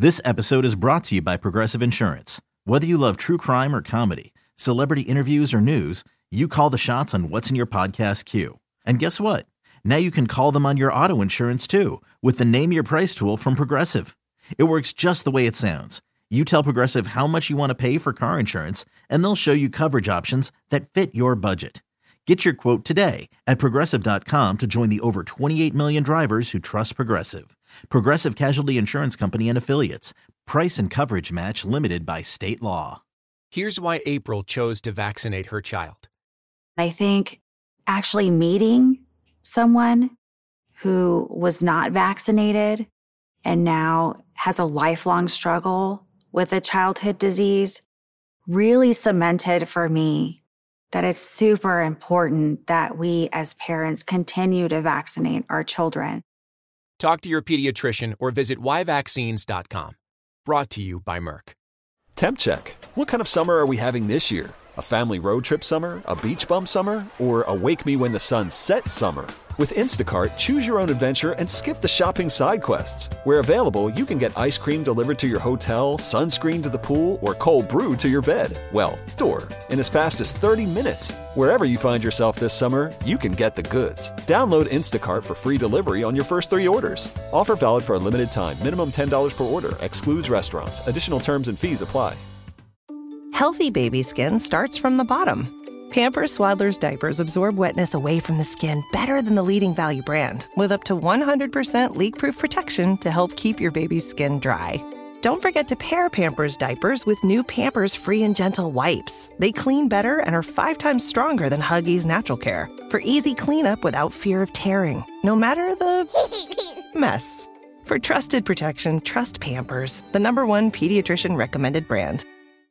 This episode is brought to you by Progressive Insurance. Whether you love true crime or comedy, celebrity interviews or news, you call the shots on what's in your podcast queue. And guess what? Now you can call them on your auto insurance too with the Name Your Price tool from Progressive. It works just the way it sounds. You tell Progressive how much you want to pay for car insurance, and they'll show you coverage options that fit your budget. Get your quote today at Progressive.com to join the over 28 million drivers who trust Progressive. Progressive Casualty Insurance Company and Affiliates. Price and coverage match limited by state law. Here's why April chose to vaccinate her child. I think actually meeting someone who was not vaccinated and now has a lifelong struggle with a childhood disease really cemented for me that it's super important that we as parents continue to vaccinate our children. Talk to your pediatrician or visit yvaccines.com. Brought to you by Merck. Temp check. What kind of summer are we having this year? A family road trip summer? A beach bum summer? Or a wake me when the sun sets summer? With Instacart, choose your own adventure and skip the shopping side quests. Where available, you can get ice cream delivered to your hotel, sunscreen to the pool, or cold brew to your bed. Well, door. In as fast as 30 minutes. Wherever you find yourself this summer, you can get the goods. Download Instacart for free delivery on your first 3 orders. Offer valid for a limited time. Minimum $10 per order. Excludes restaurants. Additional terms and fees apply. Healthy baby skin starts from the bottom. Pampers Swaddlers diapers absorb wetness away from the skin better than the leading value brand, with up to 100% leak-proof protection to help keep your baby's skin dry. Don't forget to pair Pampers diapers with new Pampers Free and Gentle wipes. They clean better and are 5 times stronger than Huggies Natural Care for easy cleanup without fear of tearing, no matter the mess. For trusted protection, trust Pampers, the #1 pediatrician recommended brand.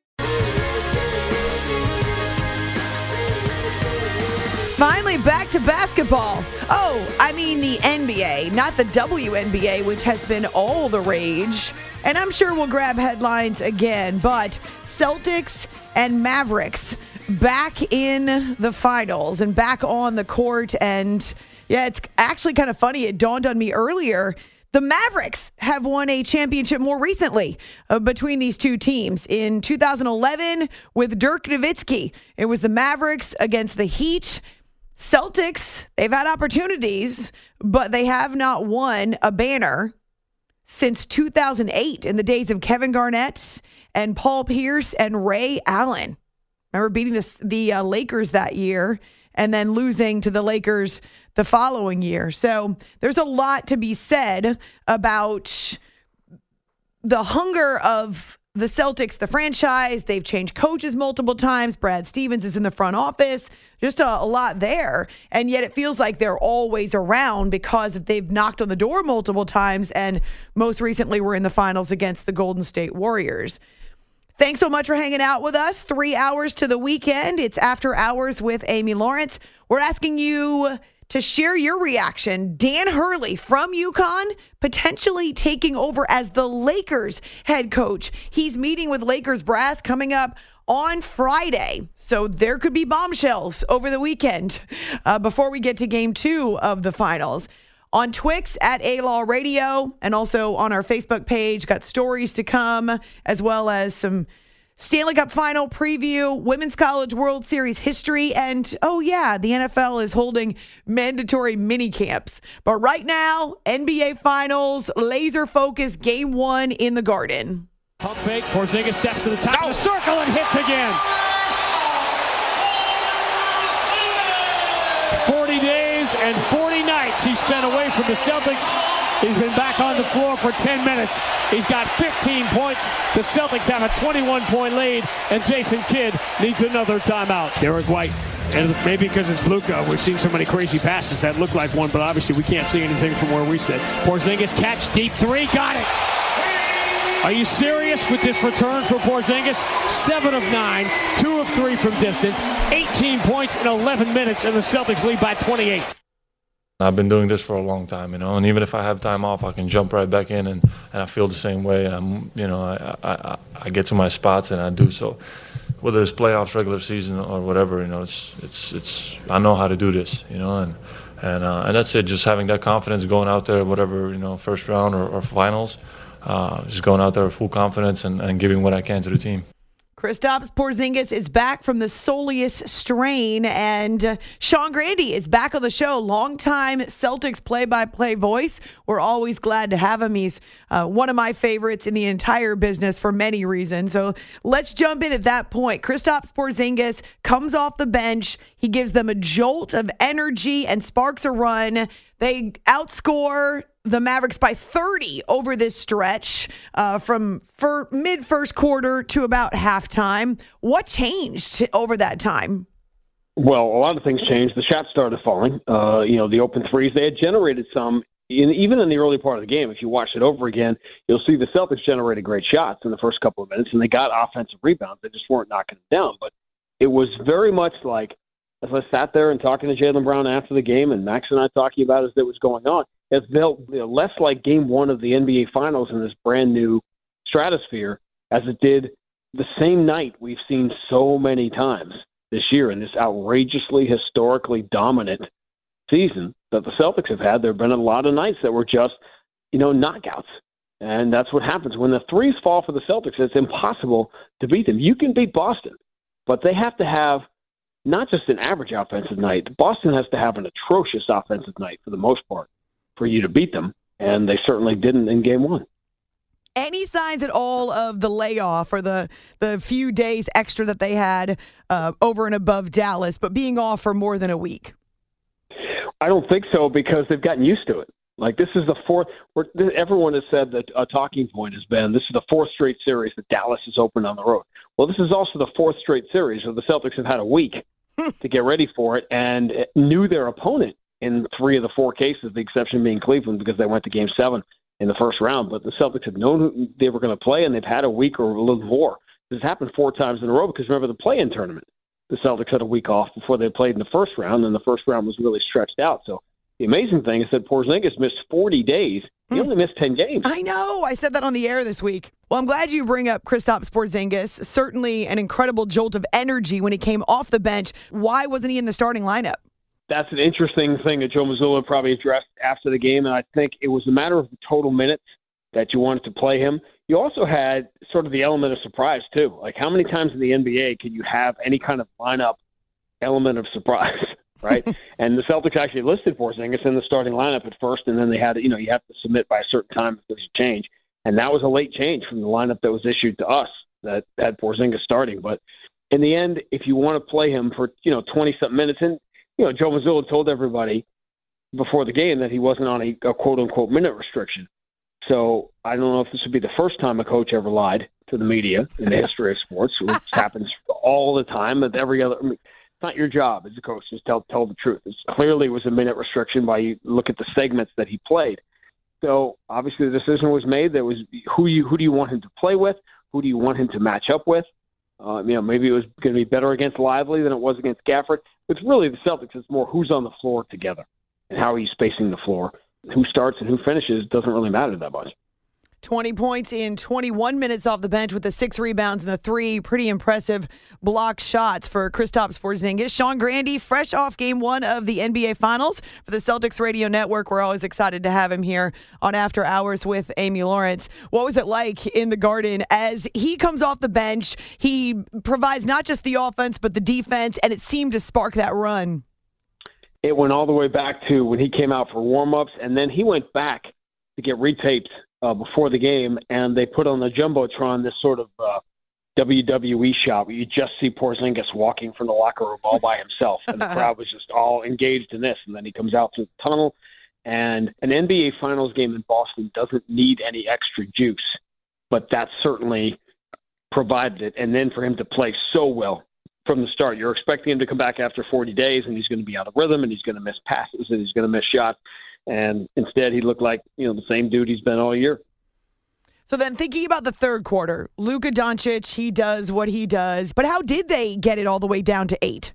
Finally, back to basketball. Oh, I mean the NBA, not the WNBA, which has been all the rage. And I'm sure we'll grab headlines again, but Celtics and Mavericks back in the finals and back on the court. And yeah, it's actually kind of funny. It dawned on me earlier. The Mavericks have won a championship more recently between these two teams. In 2011, with Dirk Nowitzki, it was the Mavericks against the Heat. Celtics, they've had opportunities, but they have not won a banner since 2008 in the days of Kevin Garnett and Paul Pierce and Ray Allen. Remember beating the Lakers that year and then losing to the Lakers the following year. So there's a lot to be said about the hunger of the Celtics, the franchise. They've changed coaches multiple times. Brad Stevens is in the front office. Just a lot there. And yet it feels like they're always around because they've knocked on the door multiple times and most recently were in the finals against the Golden State Warriors. Thanks so much for hanging out with us. 3 hours to the weekend. It's After Hours with Amy Lawrence. We're asking you to share your reaction. Dan Hurley from UConn potentially taking over as the Lakers head coach. He's meeting with Lakers brass coming up on Friday. So there could be bombshells over the weekend before we get to game 2 of the finals. On Twix at A-Law Radio and also on our Facebook page, got stories to come as well as some Stanley Cup final preview, Women's College World Series history, and oh yeah, the NFL is holding mandatory mini camps. But right now, NBA Finals, laser focus, game 1 in the Garden. Pump fake, Porzingis steps to the top of the circle and hits again. 40 days and 40 nights he spent away from the Celtics. He's been back on the floor for 10 minutes. He's got 15 points. The Celtics have a 21-point lead, and Jason Kidd needs another timeout. Derek White, and maybe because it's Luka, we've seen so many crazy passes that look like one, but obviously we can't see anything from where we sit. Porzingis catch, deep 3, got it. Are you serious with this return for Porzingis? 7 of 9, 2 of 3 from distance, 18 points in 11 minutes, and the Celtics lead by 28. I've been doing this for a long time, and even if I have time off, I can jump right back in, and I feel the same way. And I get to my spots, and I do so. Whether it's playoffs, regular season, or whatever, it's I know how to do this, and that's it. Just having that confidence going out there, whatever, first round or finals. just going out there with full confidence and giving what I can to the team. Kristaps Porzingis is back from the soleus strain, and Sean Grande is back on the show. Longtime Celtics play-by-play voice. We're always glad to have him. He's one of my favorites in the entire business for many reasons. So let's jump in at that point. Kristaps Porzingis comes off the bench. He gives them a jolt of energy and sparks a run. They outscore the Mavericks by 30 over this stretch from mid-first quarter to about halftime. What changed over that time? Well, a lot of things changed. The shots started falling. The open threes, they had generated some, even in the early part of the game. If you watch it over again, you'll see the Celtics generated great shots in the first couple of minutes, and they got offensive rebounds. They just weren't knocking them down. But it was very much like, as I sat there and talking to Jaylen Brown after the game, and Max and I talking about as it was going on, it felt less like Game 1 of the NBA Finals in this brand-new stratosphere as it did the same night we've seen so many times this year in this outrageously, historically dominant season that the Celtics have had. There have been a lot of nights that were just, knockouts. And that's what happens. When the threes fall for the Celtics, it's impossible to beat them. You can beat Boston, but they have to have not just an average offensive night. Boston has to have an atrocious offensive night for the most part for you to beat them, and they certainly didn't in Game 1. Any signs at all of the layoff or the few days extra that they had over and above Dallas, but being off for more than a week? I don't think so, because they've gotten used to it. Like, this is the fourth. Everyone has said that a talking point has been this is the fourth straight series that Dallas has opened on the road. Well, this is also the fourth straight series where the Celtics have had a week to get ready for it and knew their opponent in 3 of the 4 cases, the exception being Cleveland because they went to Game 7 in the first round. But the Celtics have known who they were going to play, and they've had a week or a little more. This has happened 4 times in a row because, remember, the play-in tournament, the Celtics had a week off before they played in the first round, and the first round was really stretched out. So the amazing thing is that Porzingis missed 40 days. He only missed 10 games. I know. I said that on the air this week. Well, I'm glad you bring up Kristaps Porzingis. Certainly an incredible jolt of energy when he came off the bench. Why wasn't he in the starting lineup? That's an interesting thing that Joe Mazzulla probably addressed after the game, and I think it was a matter of the total minutes that you wanted to play him. You also had sort of the element of surprise, too. Like, how many times in the NBA can you have any kind of lineup element of surprise, right? And the Celtics actually listed Porzingis in the starting lineup at first, and then they had, you have to submit by a certain time if there's a change. And that was a late change from the lineup that was issued to us that had Porzingis starting. But in the end, if you want to play him for, 20-something minutes, and, Joe Mazzulla told everybody before the game that he wasn't on a quote-unquote minute restriction. So I don't know if this would be the first time a coach ever lied to the media in the history of sports, which happens all the time with every other. It's not your job as a coach to tell the truth. It clearly was a minute restriction by you look at the segments that he played. So obviously the decision was made. There was who do you want him to play with? Who do you want him to match up with? Maybe it was going to be better against Lively than it was against Gafford. It's really the Celtics. It's more who's on the floor together and how he's spacing the floor. Who starts and who finishes doesn't really matter that much. 20 points in 21 minutes off the bench with the 6 rebounds and the 3 pretty impressive blocked shots for Kristaps Porzingis. Sean Grande, fresh off Game 1 of the NBA Finals for the Celtics Radio Network. We're always excited to have him here on After Hours with Amy Lawrence. What was it like in the Garden as he comes off the bench? He provides not just the offense but the defense, and it seemed to spark that run. It went all the way back to when he came out for warm-ups, and then he went back to get retaped before the game, and they put on the Jumbotron this sort of WWE shot where you just see Porzingis walking from the locker room all by himself, and the crowd was just all engaged in this, and then he comes out through the tunnel, and an NBA Finals game in Boston doesn't need any extra juice, but that certainly provided it, and then for him to play so well from the start. You're expecting him to come back after 40 days, and he's going to be out of rhythm, and he's going to miss passes, and he's going to miss shots. And instead, he looked like, the same dude he's been all year. So then thinking about the third quarter, Luka Doncic, he does what he does. But how did they get it all the way down to 8?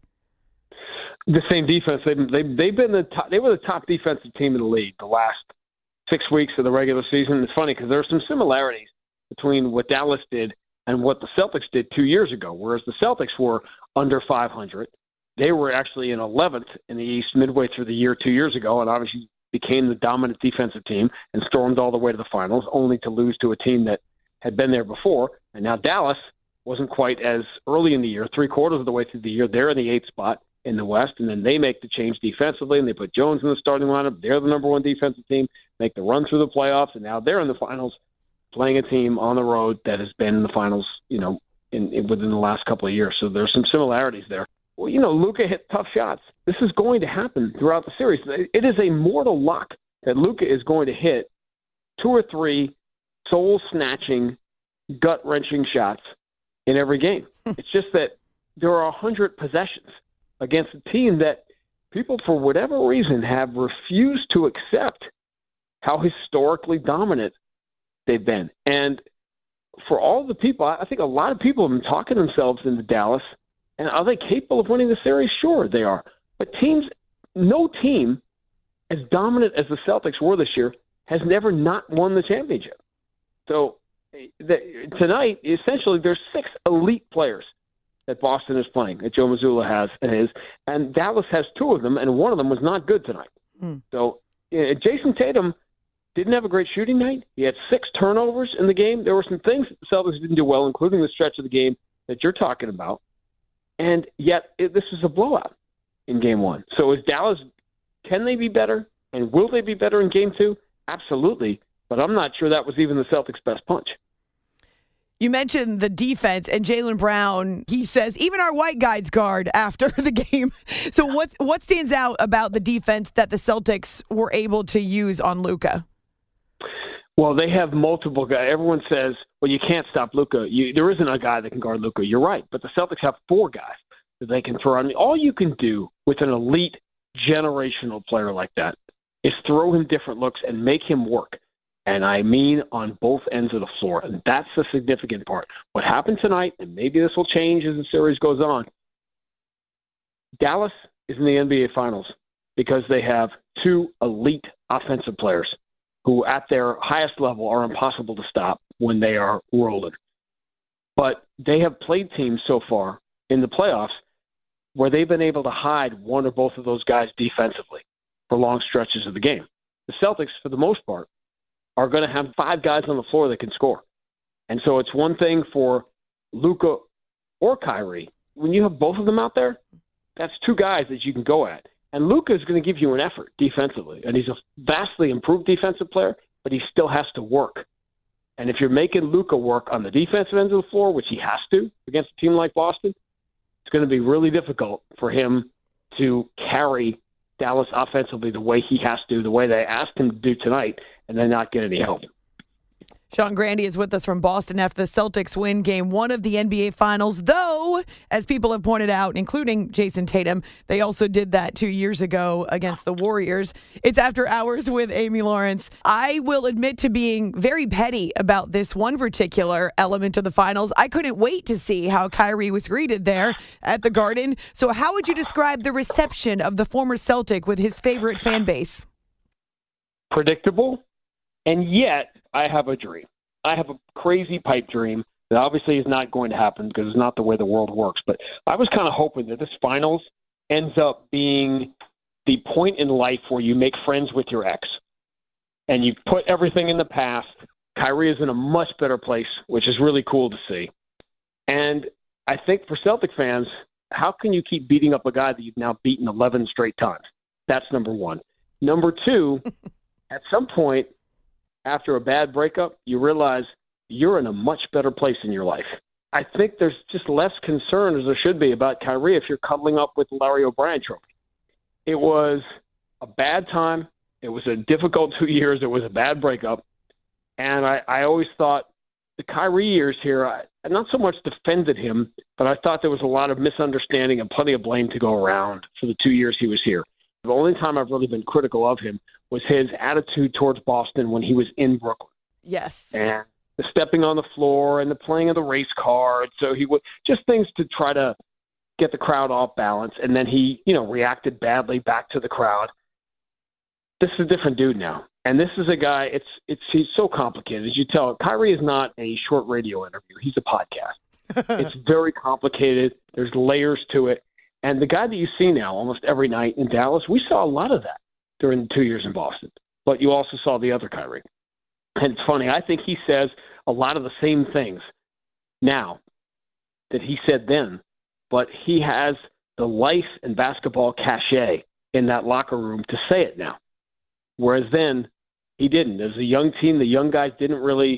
The same defense. They've been the top. They were the top defensive team in the league the last 6 weeks of the regular season. It's funny because there are some similarities between what Dallas did and what the Celtics did 2 years ago. Whereas the Celtics were under 500, they were actually in 11th in the East midway through the year 2 years ago, and obviously became the dominant defensive team and stormed all the way to the finals, only to lose to a team that had been there before. And now Dallas wasn't quite as early in the year, 3/4 of the way through the year. They're in the 8th spot in the West, and then they make the change defensively, and they put Jones in the starting lineup. They're the number 1 defensive team, make the run through the playoffs, and now they're in the finals, playing a team on the road that has been in the finals, within the last couple of years. So there's some similarities there. Well, Luka hit tough shots. This is going to happen throughout the series. It is a mortal lock that Luka is going to hit 2 or 3 soul-snatching, gut-wrenching shots in every game. It's just that there are 100 possessions against a team that people, for whatever reason, have refused to accept how historically dominant they've been. And for all the people, I think a lot of people have been talking themselves into Dallas. And are they capable of winning the series? Sure, they are. But no team as dominant as the Celtics were this year has never not won the championship. So tonight, essentially, there's 6 elite players that Boston is playing, that Joe Mazzulla has and Dallas has 2 of them, and one of them was not good tonight. So Jason Tatum didn't have a great shooting night. He had 6 turnovers in the game. There were some things that the Celtics didn't do well, including the stretch of the game that you're talking about. And yet, this is a blowout in Game 1. So is Dallas, can they be better? And will they be better in Game 2? Absolutely. But I'm not sure that was even the Celtics' best punch. You mentioned the defense, and Jaylen Brown, he says, even our white guys guard after the game. So what stands out about the defense that the Celtics were able to use on Luka? Well, they have multiple guys. Everyone says, well, you can't stop Luka. There isn't a guy that can guard Luka. You're right. But the Celtics have 4 guys that they can throw on. All you can do with an elite generational player like that is throw him different looks and make him work. And I mean on both ends of the floor. And that's the significant part. What happened tonight, and maybe this will change as the series goes on, Dallas is in the NBA Finals because they have 2 elite offensive players who at their highest level are impossible to stop when they are rolling. But they have played teams so far in the playoffs where they've been able to hide one or both of those guys defensively for long stretches of the game. The Celtics, for the most part, are going to have 5 guys on the floor that can score. And so it's one thing for Luka or Kyrie. When you have both of them out there, that's 2 guys that you can go at. And Luka is going to give you an effort defensively. And he's a vastly improved defensive player, but he still has to work. And if you're making Luka work on the defensive end of the floor, which he has to against a team like Boston, it's going to be really difficult for him to carry Dallas offensively the way he has to, the way they asked him to do tonight, and then not get any help. Sean Grande is with us from Boston after the Celtics win Game 1 of the NBA Finals, though, as people have pointed out, including Jason Tatum, they also did that 2 years ago against the Warriors. It's After Hours with Amy Lawrence. I will admit to being very petty about this one particular element of the finals. I couldn't wait to see how Kyrie was greeted there at the Garden. So how would you describe the reception of the former Celtic with his favorite fan base? Predictable, and yet I have a dream. I have a crazy pipe dream that obviously is not going to happen because it's not the way the world works. But I was kind of hoping that this finals ends up being the point in life where you make friends with your ex and you put everything in the past. Kyrie is in a much better place, which is really cool to see. And I think for Celtic fans, how can you keep beating up a guy that you've now beaten 11 straight times? That's number one. Number two, at some point, after a bad breakup, you realize you're in a much better place in your life. I think there's just less concern as there should be about Kyrie if you're cuddling up with the Larry O'Brien trophy. It was a bad time. It was a difficult 2 years. It was a bad breakup. And I always thought the Kyrie years here, I not so much defended him, but I thought there was a lot of misunderstanding and plenty of blame to go around for the 2 years he was here. The only time I've really been critical of him was his attitude towards Boston when he was in Brooklyn. Yes. And the stepping on the floor and the playing of the race card. So he would just things to try to get the crowd off balance. And then he, reacted badly back to the crowd. This is a different dude now. And this is a guy, he's so complicated. As you tell, Kyrie is not a short radio interview. He's a podcast. It's very complicated. There's layers to it. And the guy that you see now almost every night in Dallas, we saw a lot of that during the 2 years in Boston. But you also saw the other Kyrie. And it's funny, I think he says a lot of the same things now that he said then, but he has the life and basketball cachet in that locker room to say it now. Whereas then, he didn't. As a young team, the young guys didn't really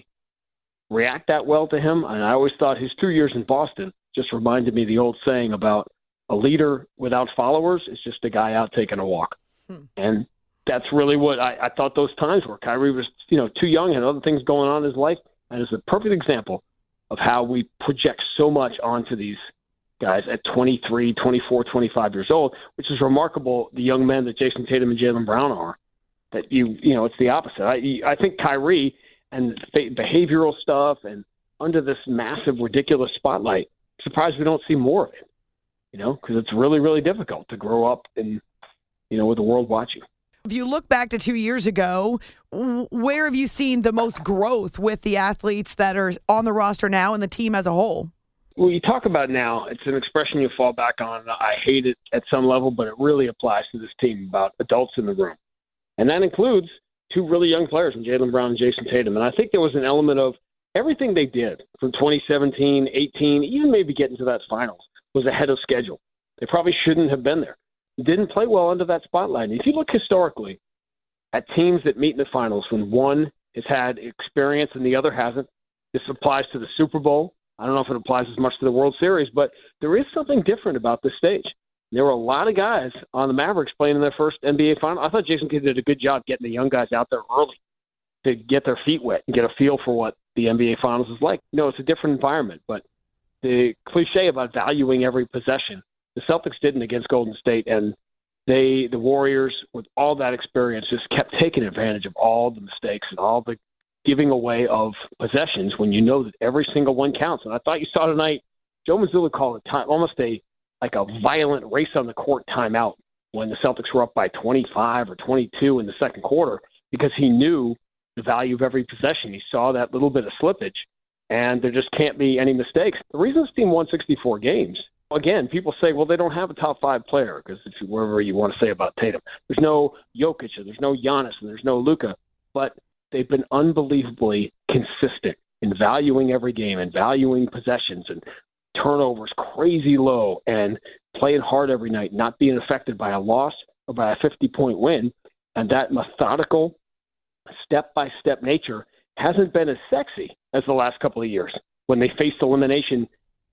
react that well to him. And I always thought his 2 years in Boston just reminded me of the old saying about a leader without followers is just a guy out taking a walk. And that's really what I thought those times were. Kyrie was, too young and other things going on in his life. And it's a perfect example of how we project so much onto these guys at 23, 24, 25 years old, which is remarkable, the young men that Jason Tatum and Jaylen Brown are. That it's the opposite. I think Kyrie and behavioral stuff and under this massive, ridiculous spotlight, I'm surprised we don't see more of it, because it's really, really difficult to grow up in, with the world watching. If you look back to 2 years ago, where have you seen the most growth with the athletes that are on the roster now and the team as a whole? Well, you talk about now, it's an expression you fall back on. I hate it at some level, but it really applies to this team about adults in the room. And that includes two really young players in Jaylen Brown and Jason Tatum. And I think there was an element of everything they did from 2017, 18, even maybe getting to that finals was ahead of schedule. They probably shouldn't have been there. Didn't play well under that spotlight. And if you look historically at teams that meet in the finals when one has had experience and the other hasn't, this applies to the Super Bowl. I don't know if it applies as much to the World Series, but there is something different about this stage. There were a lot of guys on the Mavericks playing in their first NBA final. I thought Jason Kidd did a good job getting the young guys out there early to get their feet wet and get a feel for what the NBA finals is like. It's a different environment, but the cliche about valuing every possession, the Celtics didn't against Golden State, and the Warriors, with all that experience, just kept taking advantage of all the mistakes and all the giving away of possessions when you know that every single one counts. And I thought you saw tonight, Joe Mazzulla called it almost a violent race on the court timeout when the Celtics were up by 25 or 22 in the second quarter because he knew the value of every possession. He saw that little bit of slippage, and there just can't be any mistakes. The reason this team won 64 games, again, people say, well, they don't have a top five player because whatever you want to say about Tatum. There's no Jokic, and there's no Giannis, and there's no Luka, but they've been unbelievably consistent in valuing every game and valuing possessions and turnovers crazy low and playing hard every night, not being affected by a loss or by a 50-point win. And that methodical, step-by-step nature hasn't been as sexy as the last couple of years when they faced elimination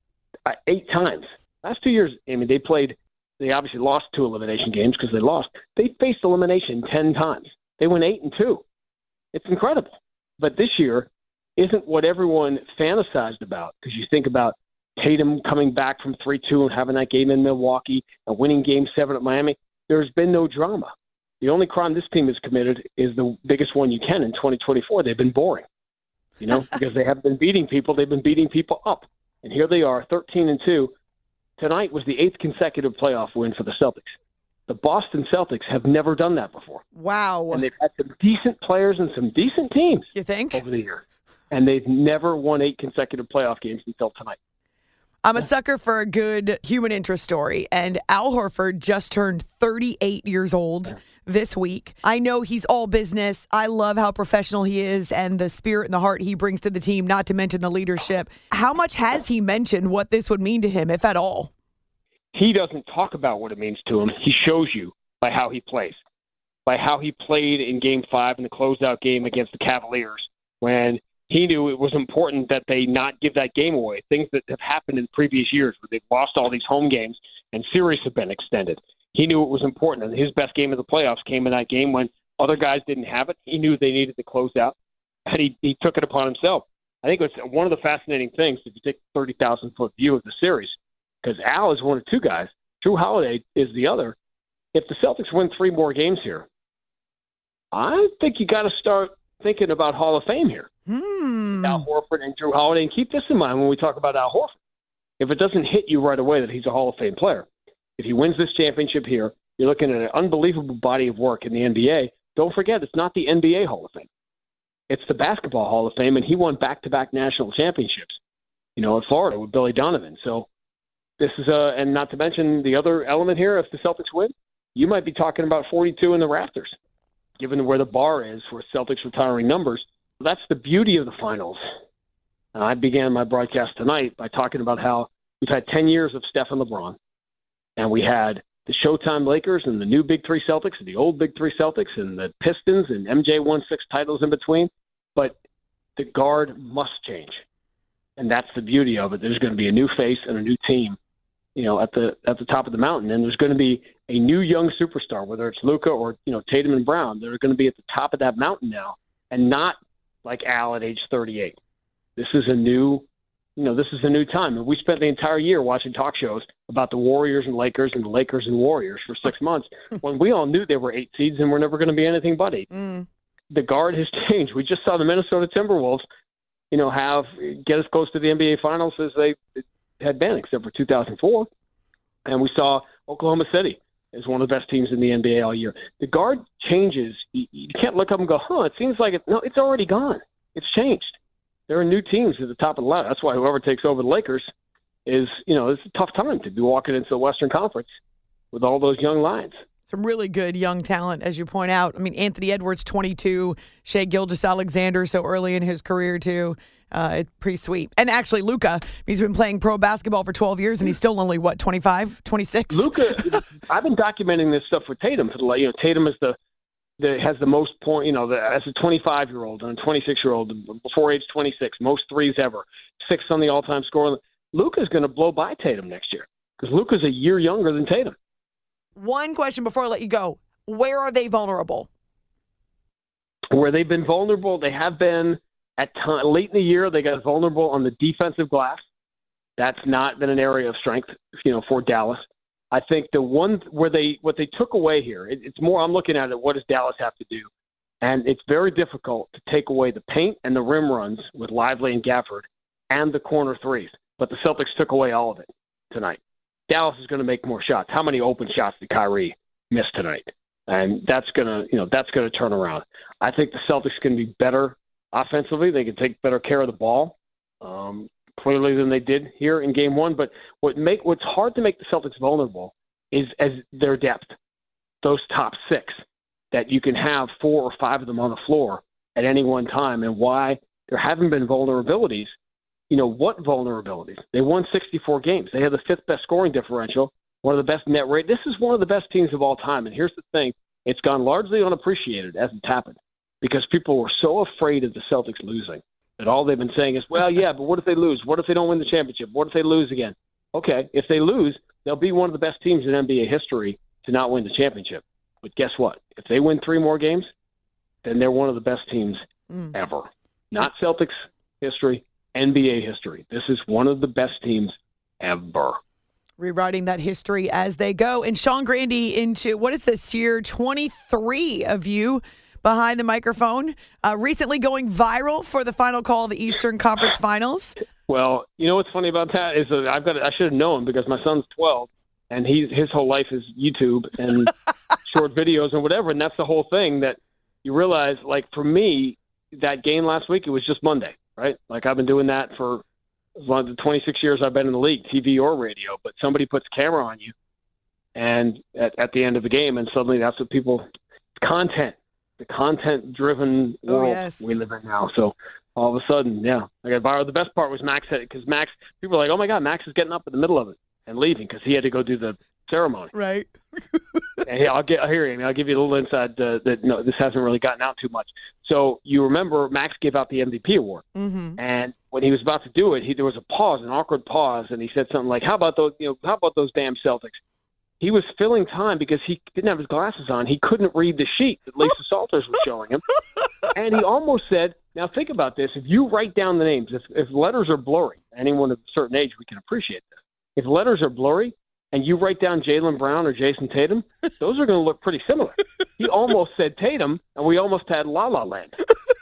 8 times. Last 2 years, they obviously lost 2 elimination games because they lost. They faced elimination 10 times. They went 8-2. It's incredible. But this year isn't what everyone fantasized about because you think about Tatum coming back from 3-2 and having that game in Milwaukee and winning Game 7 at Miami. There's been no drama. The only crime this team has committed is the biggest one you can in 2024. They've been boring, because they haven't been beating people. They've been beating people up. And here they are, 13-2. Tonight was the 8th consecutive playoff win for the Celtics. The Boston Celtics have never done that before. Wow. And they've had some decent players and some decent teams. You think? Over the year. And they've never won 8 consecutive playoff games until tonight. I'm a sucker for a good human interest story, and Al Horford just turned 38 years old this week. I know he's all business. I love how professional he is and the spirit and the heart he brings to the team, not to mention the leadership. How much has he mentioned what this would mean to him, if at all? He doesn't talk about what it means to him. He shows you by how he plays, by how he played in Game 5 in the closeout game against the Cavaliers when he knew it was important that they not give that game away, things that have happened in previous years where they've lost all these home games and series have been extended. He knew it was important, and his best game of the playoffs came in that game when other guys didn't have it. He knew they needed to close out, and he took it upon himself. I think it's one of the fascinating things if you take a 30,000-foot view of the series, because Al is one of 2 guys. Jrue Holiday is the other. If the Celtics win 3 more games here, I think you got to start thinking about Hall of Fame here. Al Horford and Jrue Holiday, and keep this in mind when we talk about Al Horford. If it doesn't hit you right away that he's a Hall of Fame player, if he wins this championship here, you're looking at an unbelievable body of work in the NBA. Don't forget, it's not the NBA Hall of Fame. It's the Basketball Hall of Fame, and he won back-to-back national championships, at Florida with Billy Donovan. So this is and not to mention the other element here, if the Celtics win, you might be talking about 42 in the rafters, given where the bar is for Celtics retiring numbers. That's the beauty of the finals. And I began my broadcast tonight by talking about how we've had 10 years of Steph and LeBron, and we had the Showtime Lakers and the new Big Three Celtics and the old Big Three Celtics and the Pistons, and MJ won 6 titles in between. But the guard must change, and that's the beauty of it. There's going to be a new face and a new team, at the top of the mountain, and there's going to be a new young superstar, whether it's Luka or Tatum and Brown. They're going to be at the top of that mountain now, and not like Al at age 38. This is a new time. And we spent the entire year watching talk shows about the Warriors and Lakers and the Lakers and Warriors for 6 months when we all knew they were 8 seeds and were never going to be anything but 8. The guard has changed. We just saw the Minnesota Timberwolves, get as close to the NBA Finals as they had been, except for 2004. And we saw Oklahoma City as one of the best teams in the NBA all year. The guard changes. You can't look up and go, it seems like it. No, it's already gone. It's changed. There are new teams at the top of the ladder. That's why whoever takes over the Lakers is, it's a tough time to be walking into the Western Conference with all those young lions. Some really good young talent, as you point out. I mean, Anthony Edwards, 22, Shai Gilgeous-Alexander so early in his career, too. It's pretty sweet. And actually, Luka, he's been playing pro basketball for 12 years, and he's still only, 25, 26? Luka, I've been documenting this stuff for Tatum. Tatum is has the most point, as a 25-year-old and a 26-year-old before age 26, most threes ever, 6th on the all-time score. Luka's going to blow by Tatum next year because Luka's a year younger than Tatum. One question before I let you go. Where are they vulnerable? Where they've been vulnerable, they have been late in the year. They got vulnerable on the defensive glass. That's not been an area of strength, for Dallas. I think the one what they took away here, it's more, I'm looking at it, what does Dallas have to do? And it's very difficult to take away the paint and the rim runs with Lively and Gafford and the corner threes. But the Celtics took away all of it tonight. Dallas is going to make more shots. How many open shots did Kyrie miss tonight? And that's going to turn around. I think the Celtics can be better offensively. They can take better care of the ball. Clearly than they did here in Game 1. But what's hard to make the Celtics vulnerable is as their depth, those top 6, that you can have 4 or 5 of them on the floor at any one time, and why there haven't been vulnerabilities. What vulnerabilities? They won 64 games. They had the 5th best scoring differential, one of the best net rate. This is one of the best teams of all time. And here's the thing. It's gone largely unappreciated as it's happened because people were so afraid of the Celtics losing. That all they've been saying is, well, yeah, but what if they lose? What if they don't win the championship? What if they lose again? Okay, if they lose, they'll be one of the best teams in NBA history to not win the championship. But guess what? If they win 3 more games, then they're one of the best teams ever. Not Celtics history, NBA history. This is one of the best teams ever. Rewriting that history as they go. And Sean Grande into, what is this year, 23 of you behind the microphone, recently going viral for the final call of the Eastern Conference Finals. Well, what's funny about that is that I should have known because my son's 12 and his whole life is YouTube and short videos and whatever. And that's the whole thing that you realize, like for me, that game last week, it was just Monday, right? Like I've been doing that for the 26 years I've been in the league, TV or radio, but somebody puts a camera on you and at the end of the game, and suddenly that's what the content-driven world we live in now. So all of a sudden, I got viral. The best part was Max said it because people were like, oh my God, Max is getting up in the middle of it and leaving because he had to go do the ceremony. Right. And I'll give you a little insight that no, this hasn't really gotten out too much. So you remember Max gave out the MVP award. Mm-hmm. And when he was about to do it, there was an awkward pause, and he said something like, how about those damn Celtics? He was filling time because he didn't have his glasses on. He couldn't read the sheet that Lisa Salters was showing him. And he almost said, now think about this. If you write down the names, if letters are blurry, anyone of a certain age, we can appreciate this. If letters are blurry and you write down Jaylen Brown or Jason Tatum, those are going to look pretty similar. He almost said Tatum, and we almost had La La Land,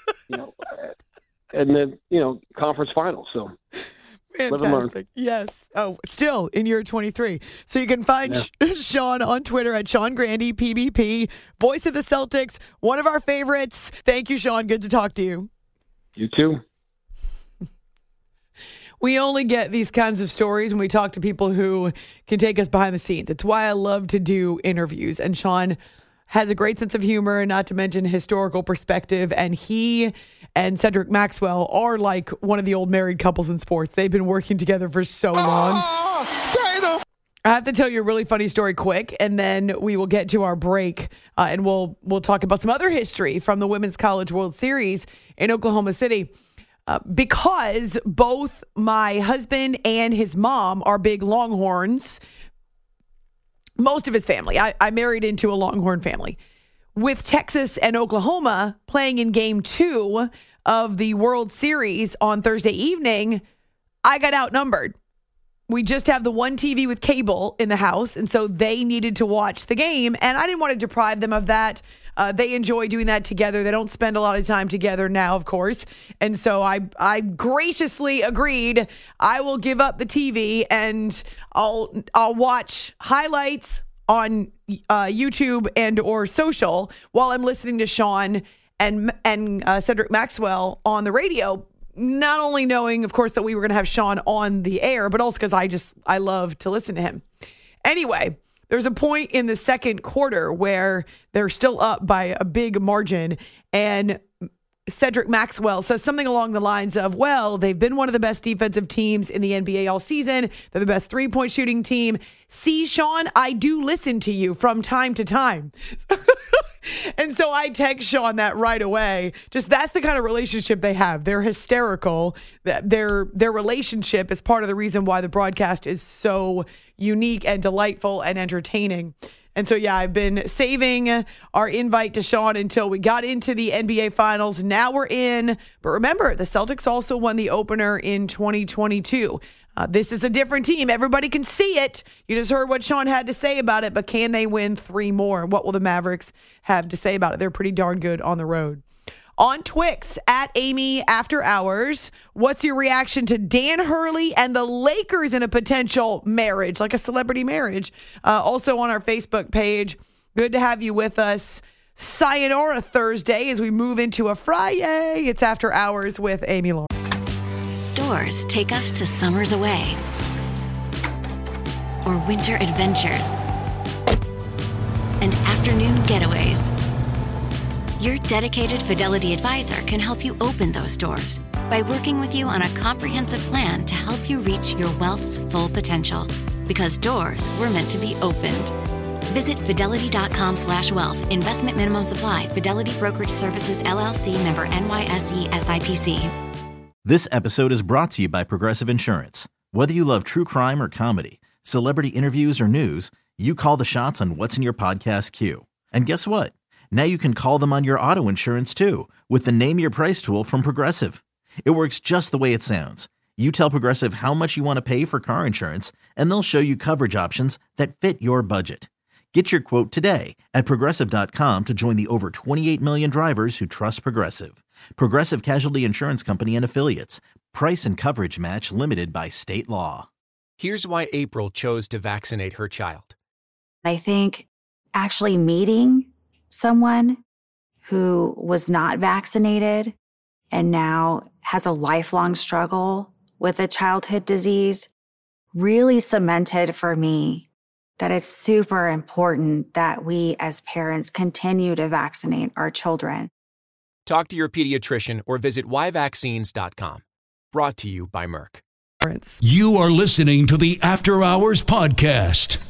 and then, conference finals. So. Fantastic. Yes. Oh, still in year 23. So you can find Sean on Twitter at Sean Grande, PBP, voice of the Celtics, one of our favorites. Thank you, Sean. Good to talk to you. You too. We only get these kinds of stories when we talk to people who can take us behind the scenes. It's why I love to do interviews. And Sean has a great sense of humor, not to mention historical perspective. And he and Cedric Maxwell are like one of the old married couples in sports. They've been working together for so long. I have to tell you a really funny story quick, and then we will get to our break, and we'll talk about some other history from the Women's College World Series in Oklahoma City. Because both my husband and his mom are big Longhorns. Most of his family. I married into a Longhorn family. With Texas and Oklahoma playing in Game 2 of the World Series on Thursday evening, I got outnumbered. We just have the one TV with cable in the house, and so they needed to watch the game, and I didn't want to deprive them of that. They enjoy doing that together. They don't spend a lot of time together now, of course, and so I graciously agreed I will give up the TV, and I'll watch highlights on YouTube and or social while I'm listening to Sean and Cedric Maxwell on the radio. Not only knowing, of course, that we were going to have Sean on the air, but also because I love to listen to him. Anyway, there's a point in the second quarter where they're still up by a big margin, and Cedric Maxwell says something along the lines of, well, they've been one of the best defensive teams in the NBA all season. They're the best three-point shooting team. See, Sean, I do listen to you from time to time. And so I text Sean that right away. Just that's the kind of relationship they have. They're hysterical. Their relationship is part of the reason why the broadcast is so unique and delightful and entertaining. And so, yeah, I've been saving our invite to Sean until we got into the NBA Finals. Now we're in. But remember, the Celtics also won the opener in 2022. This is a different team. Everybody can see it. You just heard what Sean had to say about it, but can they win 3 more? What will the Mavericks have to say about it? They're pretty darn good on the road. On Twix, at Amy After Hours, what's your reaction to Dan Hurley and the Lakers in a potential marriage, like a celebrity marriage? Also on our Facebook page, good to have you with us. Sayonara Thursday as we move into a Friday. It's After Hours with Amy Lawrence. Doors take us to summers away or winter adventures and afternoon getaways. Your dedicated Fidelity advisor can help you open those doors by working with you on a comprehensive plan to help you reach your wealth's full potential. Because doors were meant to be opened. Visit fidelity.com/wealth. Investment minimum supply. Fidelity Brokerage Services, LLC, member NYSE SIPC. This episode is brought to you by Progressive Insurance. Whether you love true crime or comedy, celebrity interviews or news, you call the shots on what's in your podcast queue. And guess what? Now you can call them on your auto insurance too with the Name Your Price tool from Progressive. It works just the way it sounds. You tell Progressive how much you want to pay for car insurance, and they'll show you coverage options that fit your budget. Get your quote today at Progressive.com to join the over 28 million drivers who trust Progressive. Progressive Casualty Insurance Company and Affiliates. Price and coverage match limited by state law. Here's why April chose to vaccinate her child. I think actually meeting someone who was not vaccinated and now has a lifelong struggle with a childhood disease really cemented for me that it's super important that we as parents continue to vaccinate our children. Talk to your pediatrician or visit yvaccines.com. Brought to you by Merck. You are listening to the After Hours Podcast.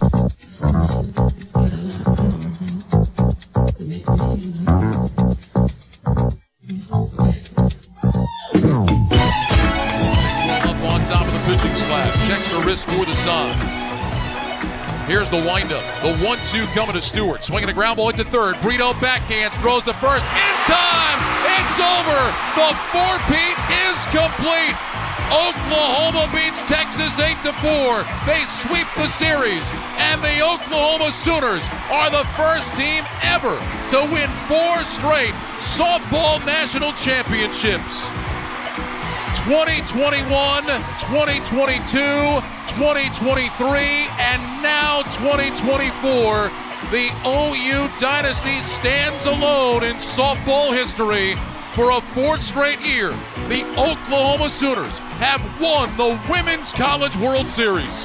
Up on top of the pitching slab. Checks her wrist for the sign. Here's the windup. The 1-2 coming to Stewart. Swinging a ground ball into third. Brito backhands, throws to first. In time! It's over! The four-peat is complete! Oklahoma beats Texas 8-4. They sweep the series. And the Oklahoma Sooners are the first team ever to win 4 straight softball national championships. 2021, 2022, 2023, and now 2024. The OU dynasty stands alone in softball history. For a fourth straight year, the Oklahoma Sooners have won the Women's College World Series.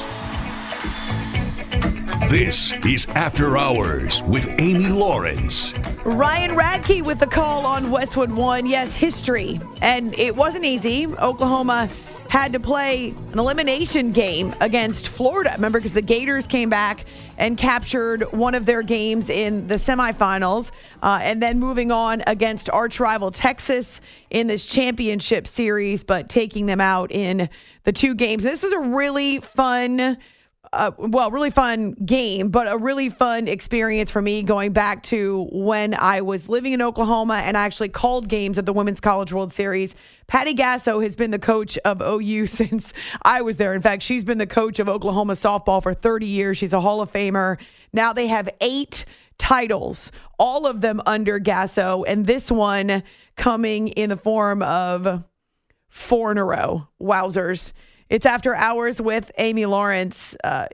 This is After Hours with Amy Lawrence. Ryan Radke with the call on Westwood One. Yes, history. And it wasn't easy. Oklahoma had to play an elimination game against Florida. Remember, because the Gators came back and captured one of their games in the semifinals. And then moving on against arch rival Texas in this championship series, but taking them out in the two games. This was a really fun really fun game, but a really fun experience for me going back to when I was living in Oklahoma and I actually called games at the Women's College World Series. Patty Gasso has been the coach of OU since I was there. In fact, she's been the coach of Oklahoma softball for 30 years. She's a Hall of Famer. Now they have 8 titles, all of them under Gasso, and this one coming in the form of 4 in a row. Wowzers. It's After Hours with Amy Lawrence.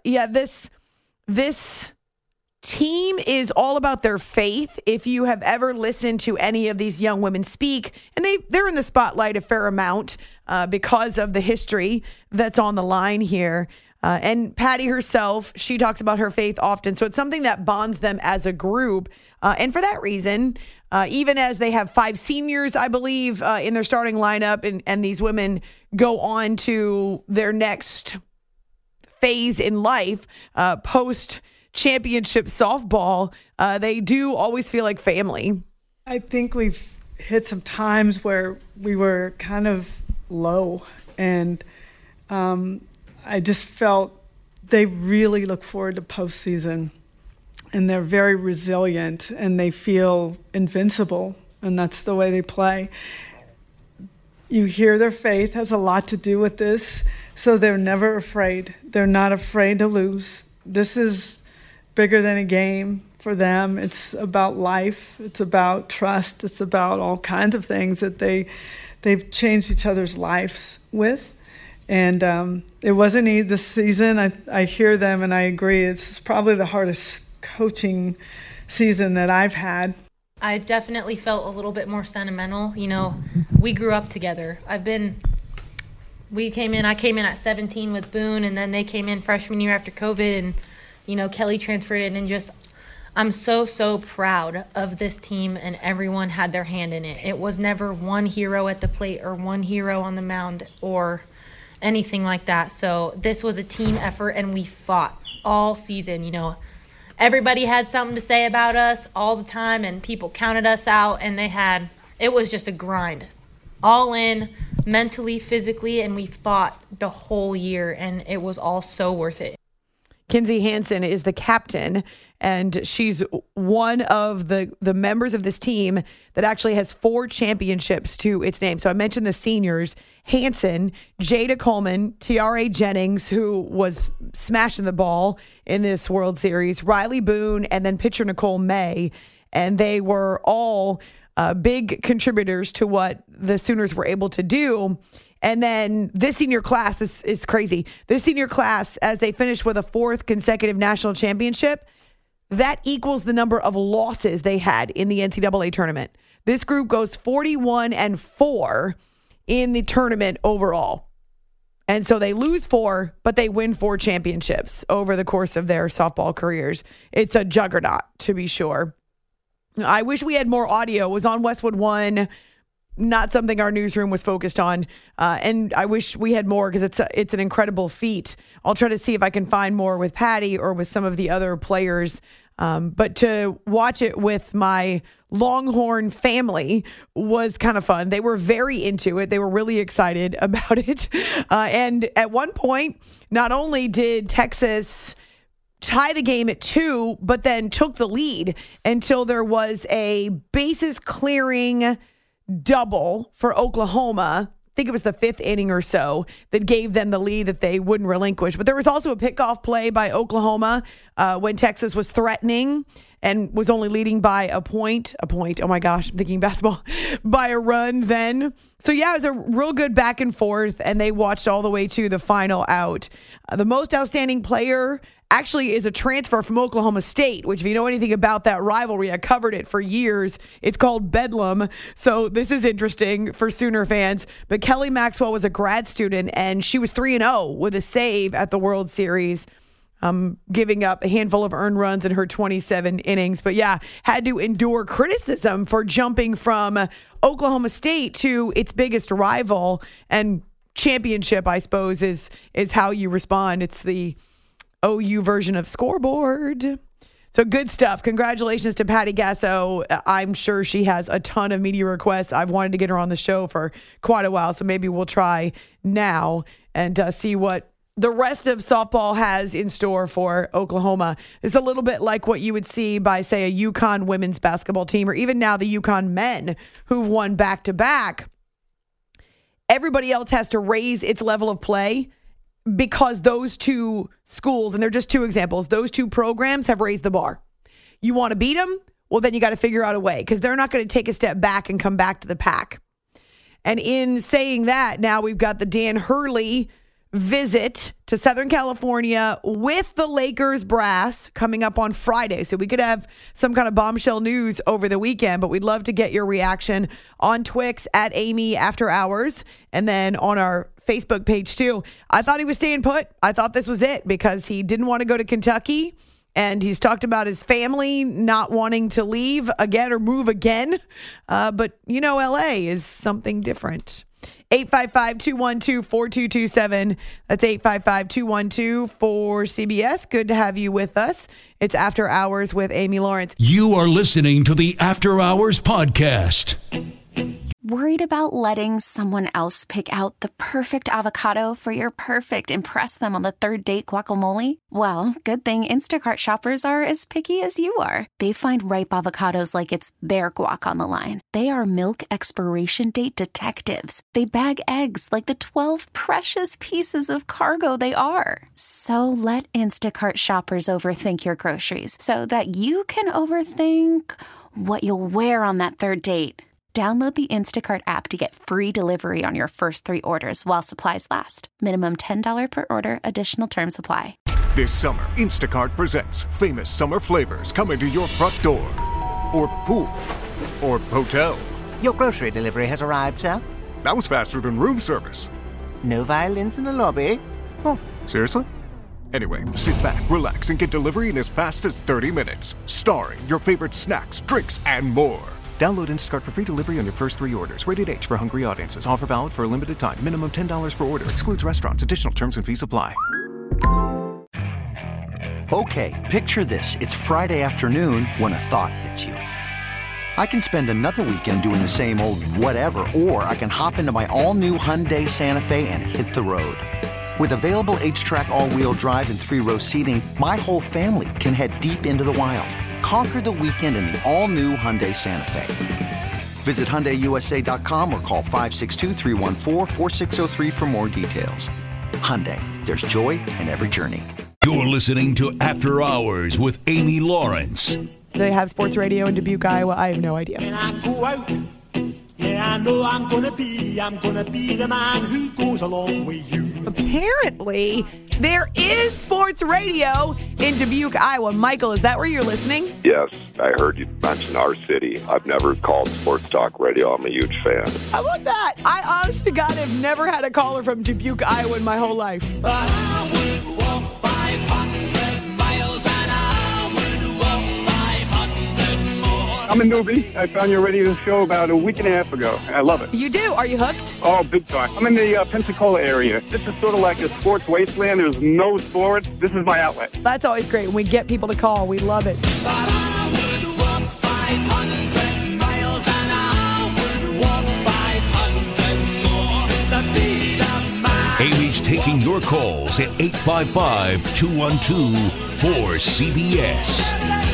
This team is all about their faith. If you have ever listened to any of these young women speak, and they're in the spotlight a fair amount because of the history that's on the line here. And Patty herself, she talks about her faith often. So it's something that bonds them as a group. And for that reason, even as they have 5 seniors, I believe, in their starting lineup, and these women go on to their next phase in life, post-championship softball, they do always feel like family. I think we've hit some times where we were kind of low, and I just felt they really look forward to postseason, and they're very resilient, and they feel invincible, and that's the way they play. You hear their faith has a lot to do with this, so they're never afraid. They're not afraid to lose. This is bigger than a game for them. It's about life. It's about trust. It's about all kinds of things that they've changed each other's lives with. And it wasn't easy this season. I hear them, and I agree. It's probably the hardest coaching season that I've had. I definitely felt a little bit more sentimental. You know, we grew up together. I came in at 17 with Boone, and then they came in freshman year after COVID, and, you know, Kelly transferred in, and just, I'm so proud of this team, and everyone had their hand in it. It was never one hero at the plate or one hero on the mound or anything like that. So this was a team effort, and we fought all season. You know, everybody had something to say about us all the time, and people counted us out, and it was just a grind. All in, mentally, physically, and we fought the whole year, and it was all so worth it. Kinsey Hansen is the captain, and she's one of the members of this team that actually has 4 championships to its name. So I mentioned the seniors: Hansen, Jada Coleman, Tiare Jennings, who was smashing the ball in this World Series, Riley Boone, and then pitcher Nicole May. And they were all big contributors to what the Sooners were able to do. And then this senior class is crazy. This senior class, as they finished with a 4th consecutive national championship, that equals the number of losses they had in the NCAA tournament. This group goes 41-4 in the tournament overall. And so they lose 4, but they win 4 championships over the course of their softball careers. It's a juggernaut, to be sure. I wish we had more audio. It was on Westwood One, not something our newsroom was focused on. And I wish we had more, because it's an incredible feat. I'll try to see if I can find more with Patty or with some of the other players. But to watch it with my Longhorn family was kind of fun. They were very into it. They were really excited about it. And at one point, not only did Texas tie the game at 2, but then took the lead until there was a bases clearing double for Oklahoma. I think it was the 5th inning or so that gave them the lead that they wouldn't relinquish. But there was also a pickoff play by Oklahoma when Texas was threatening and was only leading by a point. Oh my gosh, I'm thinking basketball. By a run then. So yeah, it was a real good back and forth, and they watched all the way to the final out. The most outstanding player actually is a transfer from Oklahoma State, which if you know anything about that rivalry, I covered it for years. It's called Bedlam. So this is interesting for Sooner fans. But Kelly Maxwell was a grad student, and she was 3-0 with a save at the World Series. Giving up a handful of earned runs in her 27 innings. But yeah, had to endure criticism for jumping from Oklahoma State to its biggest rival. And championship, I suppose, is how you respond. It's the OU version of scoreboard. So good stuff. Congratulations to Patty Gasso. I'm sure she has a ton of media requests. I've wanted to get her on the show for quite a while, so maybe we'll try now and see what the rest of softball has in store for Oklahoma. It's a little bit like what you would see by, say, a UConn women's basketball team, or even now the UConn men who've won back-to-back. Everybody else has to raise its level of play because those two schools, and they're just two examples, those two programs have raised the bar. You want to beat them? Well, then you got to figure out a way, because they're not going to take a step back and come back to the pack. And in saying that, now we've got the Dan Hurley visit to Southern California with the Lakers brass coming up on Friday. So we could have some kind of bombshell news over the weekend, but we'd love to get your reaction on Twix at Amy After Hours and then on our Facebook page too. I thought he was staying put. I thought this was it because he didn't want to go to Kentucky, and he's talked about his family not wanting to leave again or move again. But you know, LA is something different. 855-212-4227. That's 855-212-4CBS. Good to have you with us. It's After Hours with Amy Lawrence. You are listening to the After Hours podcast. Worried about letting someone else pick out the perfect avocado for your perfect impress them on the third date guacamole? Well, good thing Instacart shoppers are as picky as you are. They find ripe avocados like it's their guac on the line. They are milk expiration date detectives. They bag eggs like the 12 precious pieces of cargo they are. So let Instacart shoppers overthink your groceries so that you can overthink what you'll wear on that third date. Download the Instacart app to get free delivery on your first 3 orders while supplies last. Minimum $10 per order. Additional terms apply. This summer, Instacart presents famous summer flavors coming to your front door. Or pool. Or hotel. Your grocery delivery has arrived, sir. That was faster than room service. No violins in the lobby. Oh, seriously? Anyway, sit back, relax, and get delivery in as fast as 30 minutes. Starring your favorite snacks, drinks, and more. Download Instacart for free delivery on your first 3 orders. Rated H for hungry audiences. Offer valid for a limited time. Minimum $10 per order. Excludes restaurants. Additional terms and fees apply. Okay, picture this. It's Friday afternoon when a thought hits you. I can spend another weekend doing the same old whatever, or I can hop into my all-new Hyundai Santa Fe and hit the road. With available H-Track all-wheel drive and 3-row seating, my whole family can head deep into the wild. Conquer the weekend in the all-new Hyundai Santa Fe. Visit HyundaiUSA.com or call 562-314-4603 for more details. Hyundai, there's joy in every journey. You're listening to After Hours with Amy Lawrence. They have sports radio in Dubuque, Iowa. I have no idea. When I go out, yeah, I know I'm gonna be the man who goes along with you. Apparently, there is sports radio in Dubuque, Iowa. Michael, is that where you're listening? Yes, I heard you mention our city. I've never called Sports Talk Radio. I'm a huge fan. How about that? I honest to God have never had a caller from Dubuque, Iowa in my whole life. But I would walk 500 miles and I would walk 500 more. I'm a newbie. I found your radio show about a week and a half ago. I love it. You do? Are you hooked? Oh, big time. I'm in the Pensacola area. This is sort of like a sports wasteland. There's no sports. This is my outlet. That's always great. When we get people to call, we love it. But I would walk 500 miles and I would walk 500 more to be the man. Amy's taking your calls at 855-212-4CBS.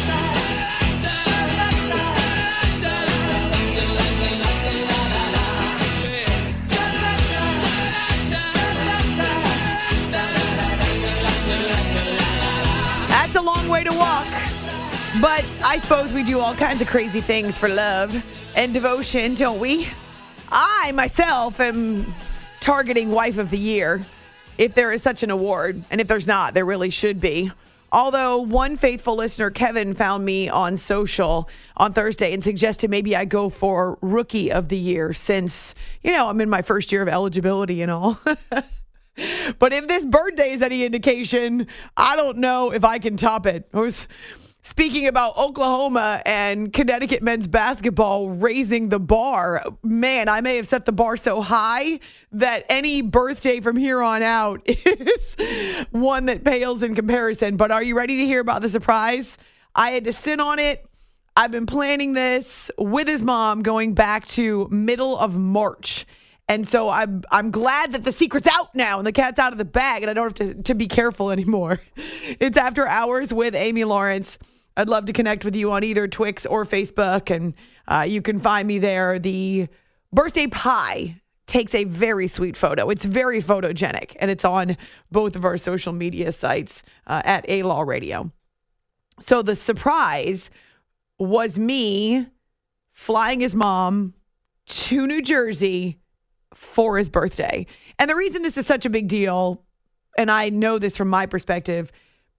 That's a long way to walk, but I suppose we do all kinds of crazy things for love and devotion, don't we? I, myself, am targeting Wife of the Year, if there is such an award, and if there's not, there really should be. Although one faithful listener, Kevin, found me on social on Thursday and suggested maybe I go for Rookie of the Year since, I'm in my first year of eligibility and all. But if this birthday is any indication, I don't know if I can top it. I was speaking about Oklahoma and Connecticut men's basketball raising the bar. Man, I may have set the bar so high that any birthday from here on out is one that pales in comparison. But are you ready to hear about the surprise? I had to sit on it. I've been planning this with his mom going back to middle of March. And so I'm glad that the secret's out now and the cat's out of the bag and I don't have to be careful anymore. It's After Hours with Amy Lawrence. I'd love to connect with you on either Twix or Facebook, and you can find me there. The birthday pie takes a very sweet photo. It's very photogenic, and it's on both of our social media sites at A-Law Radio. So the surprise was me flying his mom to New Jersey for his birthday. And the reason this is such a big deal, and I know this from my perspective,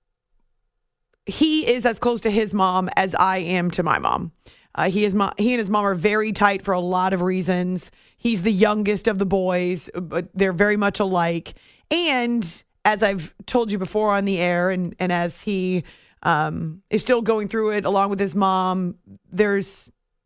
he is as close to his mom as I am to my mom. He and his mom are very tight for a lot of reasons. He's the youngest of the boys, but they're very much alike. And as I've told you before on the air, and as he is still going through it along with his mom, there's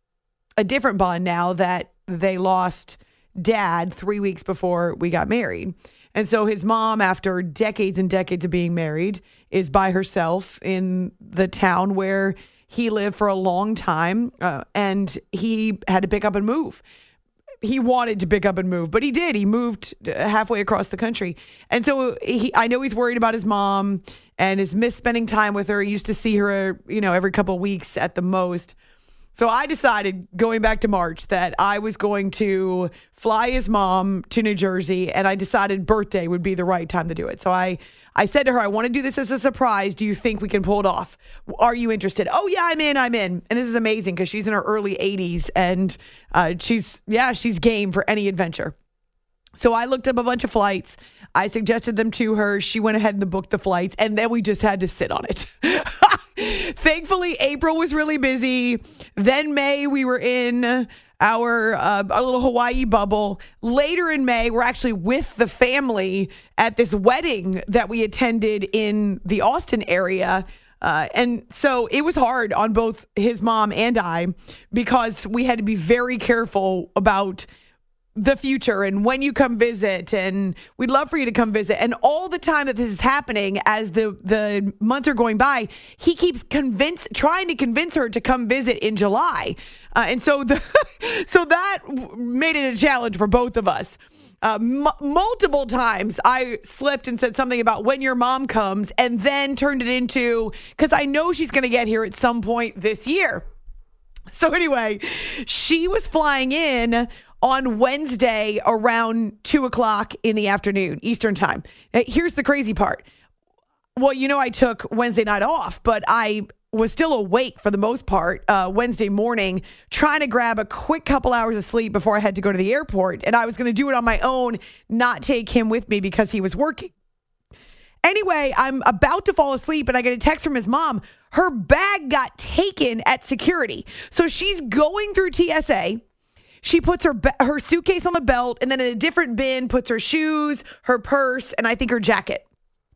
a different bond now that they lost Dad 3 weeks before we got married. And so his mom, after decades and decades of being married, is by herself in the town where he lived for a long time. And he had to pick up and move. He wanted to pick up and move, but he did. He moved halfway across the country. And so I know he's worried about his mom and has missed spending time with her. He used to see her, every couple of weeks at the most. So I decided going back to March that I was going to fly his mom to New Jersey, and I decided birthday would be the right time to do it. So I said to her, I want to do this as a surprise. Do you think we can pull it off? Are you interested? Oh, yeah, I'm in. And this is amazing because she's in her early 80s, and she's game for any adventure. So I looked up a bunch of flights. I suggested them to her. She went ahead and booked the flights, and then we just had to sit on it. Thankfully, April was really busy. Then May, we were in our little Hawaii bubble. Later in May, we're actually with the family at this wedding that we attended in the Austin area. And so it was hard on both his mom and I because we had to be very careful about the future and when you come visit, and we'd love for you to come visit. And all the time that this is happening, as the months are going by, he keeps trying to convince her to come visit in July. And so that made it a challenge for both of us. Multiple times I slipped and said something about when your mom comes, and then turned it into, because I know she's going to get here at some point this year. So anyway, she was flying in on Wednesday around 2:00 in the afternoon, Eastern time. Here's the crazy part. Well, I took Wednesday night off, but I was still awake for the most part Wednesday morning, trying to grab a quick couple hours of sleep before I had to go to the airport. And I was going to do it on my own, not take him with me because he was working. Anyway, I'm about to fall asleep and I get a text from his mom. Her bag got taken at security. So she's going through TSA. She puts her suitcase on the belt, and then in a different bin puts her shoes, her purse, and I think her jacket.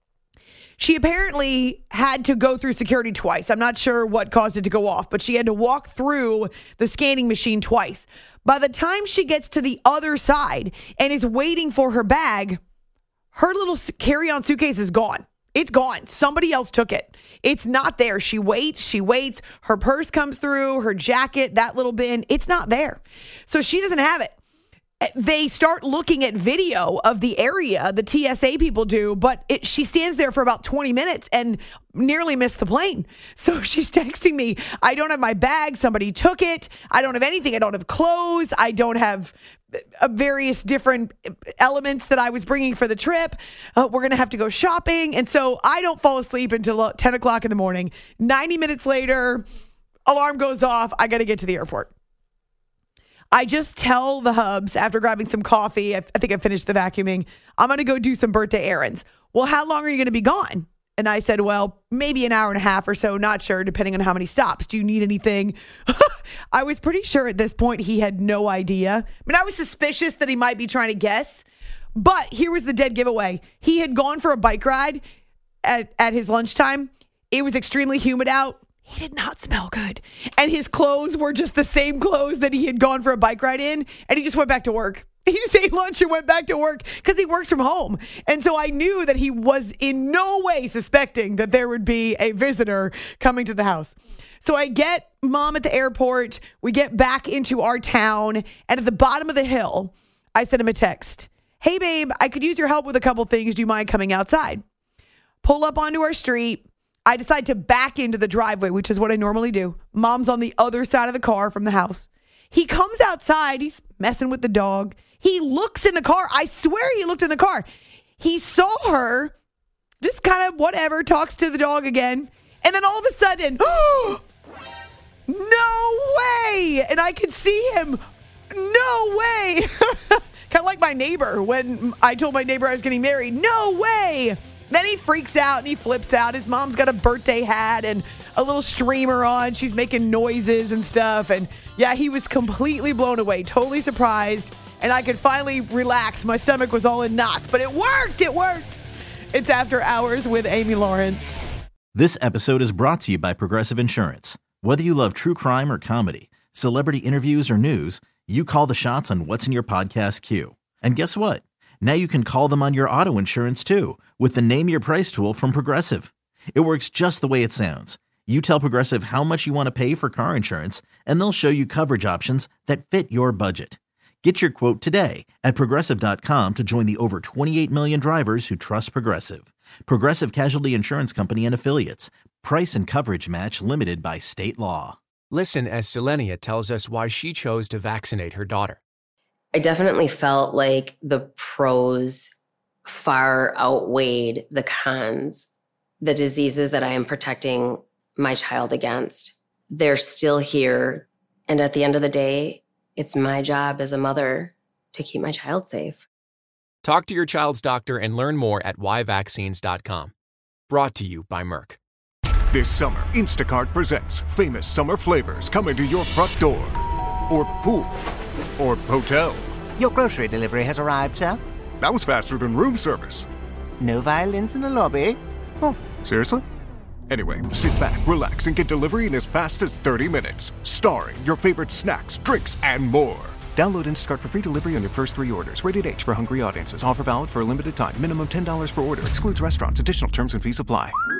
She apparently had to go through security twice. I'm not sure what caused it to go off, but she had to walk through the scanning machine twice. By the time she gets to the other side and is waiting for her bag, her little carry-on suitcase is gone. It's gone. Somebody else took it. It's not there. She waits. Her purse comes through, her jacket, that little bin. It's not there. So she doesn't have it. They start looking at video of the area, the TSA people do, but she stands there for about 20 minutes and nearly missed the plane. So she's texting me, I don't have my bag. Somebody took it. I don't have anything. I don't have clothes. I don't have various different elements that I was bringing for the trip. We're going to have to go shopping. And so I don't fall asleep until 10 o'clock in the morning. 90 minutes later, alarm goes off. I got to get to the airport. I just tell the hubs after grabbing some coffee, I think I finished the vacuuming, I'm going to go do some birthday errands. Well, how long are you going to be gone? And I said, well, maybe an hour and a half or so, not sure, depending on how many stops. Do you need anything? I was pretty sure at this point he had no idea. I mean, I was suspicious that he might be trying to guess. But here was the dead giveaway. He had gone for a bike ride at his lunchtime. It was extremely humid out. He did not smell good. And his clothes were just the same clothes that he had gone for a bike ride in. And he just went back to work. He just ate lunch and went back to work because he works from home. And so I knew that he was in no way suspecting that there would be a visitor coming to the house. So I get mom at the airport. We get back into our town. And at the bottom of the hill, I sent him a text. Hey, babe, I could use your help with a couple things. Do you mind coming outside? Pull up onto our street. I decide to back into the driveway, which is what I normally do. Mom's on the other side of the car from the house. He comes outside. He's messing with the dog. He looks in the car. I swear he looked in the car. He saw her, just kind of whatever, talks to the dog again. And then all of a sudden, no way. And I could see him. No way. Kind of like my neighbor when I told my neighbor I was getting married. No way. Then he freaks out and he flips out. His mom's got a birthday hat and a little streamer on. She's making noises and stuff. And yeah, he was completely blown away, totally surprised. And I could finally relax. My stomach was all in knots, but it worked. It worked. It's After Hours with Amy Lawrence. This episode is brought to you by Progressive Insurance. Whether you love true crime or comedy, celebrity interviews or news, you call the shots on what's in your podcast queue. And guess what? Now you can call them on your auto insurance too with the Name Your Price tool from Progressive. It works just the way it sounds. You tell Progressive how much you want to pay for car insurance, and they'll show you coverage options that fit your budget. Get your quote today at Progressive.com to join the over 28 million drivers who trust Progressive. Progressive Casualty Insurance Company and Affiliates. Price and coverage match limited by state law. Listen as Selenia tells us why she chose to vaccinate her daughter. I definitely felt like the pros far outweighed the cons. The diseases that I am protecting my child against, they're still here. And at the end of the day, it's my job as a mother to keep my child safe. Talk to your child's doctor and learn more at yvaccines.com. Brought to you by Merck. This summer, Instacart presents famous summer flavors coming to your front door. Or pool. Or hotel. Your grocery delivery has arrived, sir. That was faster than room service. No violins in the lobby. Oh, seriously? Anyway, sit back, relax, and get delivery in as fast as 30 minutes. Starring your favorite snacks, drinks, and more. Download Instacart for free delivery on your first 3 orders. Rated H for hungry audiences. Offer valid for a limited time. Minimum $10 per order. Excludes restaurants. Additional terms and fees apply.